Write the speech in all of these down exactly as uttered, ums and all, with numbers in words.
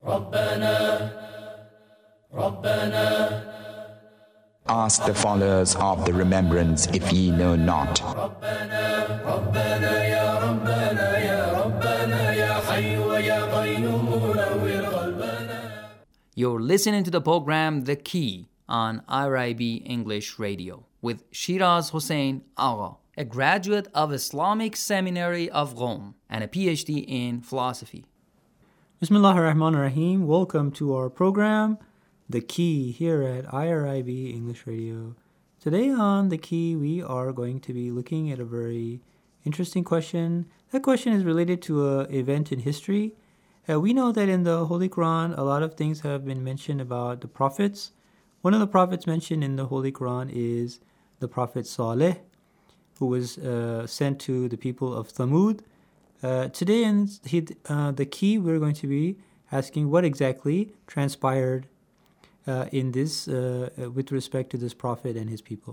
Ask the followers of the remembrance if ye know not. You're listening to the program The Key on I R I B English Radio with Shiraz Hossein Agha, a graduate of Islamic Seminary of Rome and a P H D in philosophy. Bismillah ar-Rahman ar-Rahim. Welcome to our program, The Key, here at I R I B English Radio. Today on The Key, we are going to be looking at a very interesting question. That question is related to an event in history. Uh, we know that in the Holy Quran, a lot of things have been mentioned about the prophets. One of the prophets mentioned in the Holy Quran is the Prophet Saleh, who was uh, sent to the people of Thamud. Uh, today in he, uh, the key, we're going to be asking what exactly transpired uh, in this uh, with respect to this prophet and his people.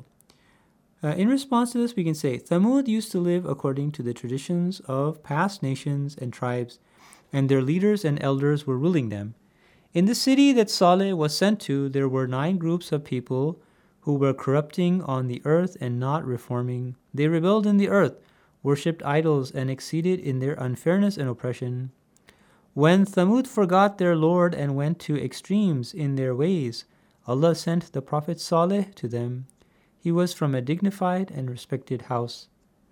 Uh, in response to this, we can say, Thamud used to live according to the traditions of past nations and tribes, and their leaders and elders were ruling them. In the city that Saleh was sent to, there were nine groups of people who were corrupting on the earth and not reforming. They rebelled in the earth, worshipped idols, and exceeded in their unfairness and oppression. When Thamud forgot their Lord and went to extremes in their ways, Allah sent the Prophet Saleh to them. He was from a dignified and respected house,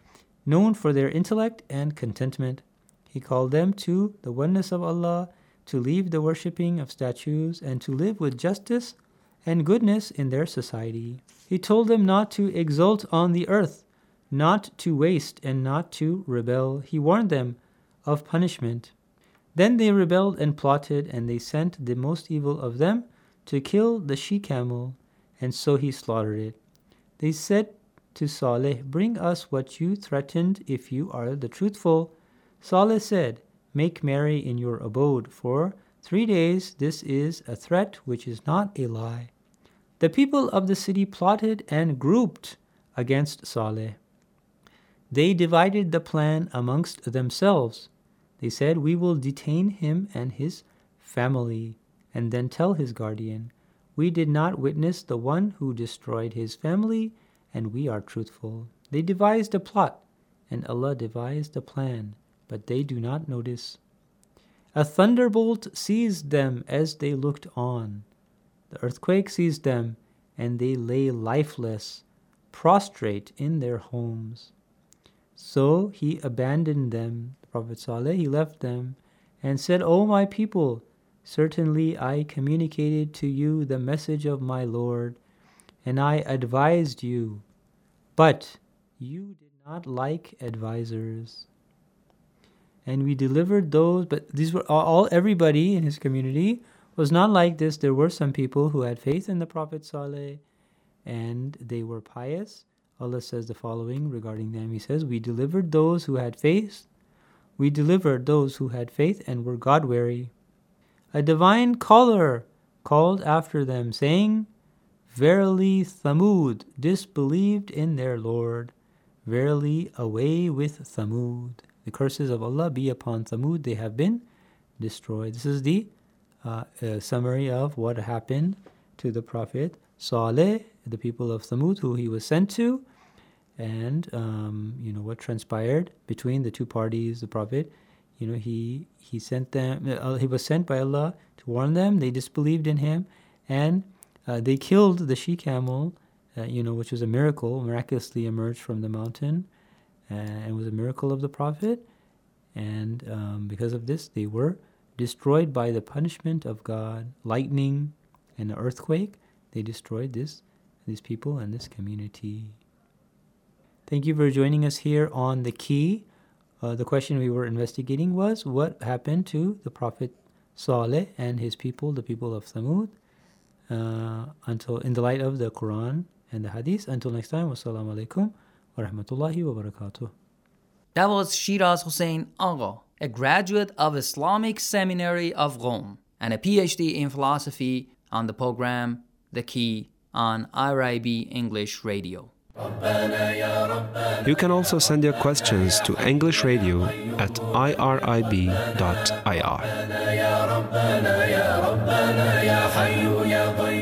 known for their intellect and contentment. He called them to the oneness of Allah, to leave the worshipping of statues, and to live with justice and goodness in their society. He told them not to exult on the earth, not to waste, and not to rebel. He warned them of punishment. Then they rebelled and plotted, and they sent the most evil of them to kill the she-camel, and so he slaughtered it. They said to Saleh, "Bring us what you threatened if you are the truthful." Saleh said, "Make merry in your abode for three days. This is a threat which is not a lie." The people of the city plotted and grouped against Saleh. They divided the plan amongst themselves. They said, "We will detain him and his family, and then tell his guardian, 'We did not witness the one who destroyed his family, and we are truthful.'" They devised a plot, and Allah devised a plan, but they do not notice. A thunderbolt seized them as they looked on. The earthquake seized them, and they lay lifeless, prostrate in their homes. So he abandoned them, the Prophet Saleh. He left them and said, "O my people, certainly I communicated to you the message of my Lord, and I advised you, but you did not like advisors. And we delivered those," but these were all, everybody in his community was not like this. There were some people who had faith in the Prophet Saleh, and they were pious. Allah says the following regarding them. He says, "We delivered those who had faith. We delivered those who had faith and were God-wary." A divine caller called after them, saying, "Verily Thamud disbelieved in their Lord. Verily away with Thamud. The curses of Allah be upon Thamud. They have been destroyed." This is the uh, uh, summary of what happened to the Prophet Saleh, the people of Thamud who he was sent to, and um, you know what transpired between the two parties. The Prophet, you know, he he sent them. Uh, he was sent by Allah to warn them. They disbelieved in him, and uh, they killed the she-camel, uh, you know, which was a miracle, miraculously emerged from the mountain. Uh, and it was a miracle of the Prophet, and um, because of this, they were destroyed by the punishment of God, lightning and an earthquake. They destroyed this, these people and this community. Thank you for joining us here on The Key. Uh, the question we were investigating was, what happened to the Prophet Saleh and his people, the people of Thamud, uh, until in the light of the Quran and the Hadith. Until next time, wassalamu alaikum wa rahmatullahi wa barakatuh. That was Shiraz Hossein Agha, a graduate of Islamic Seminary of Rome and a P H D in philosophy, on the program The Key on I R I B English Radio. You can also send your questions to English Radio at I R I B dot I R.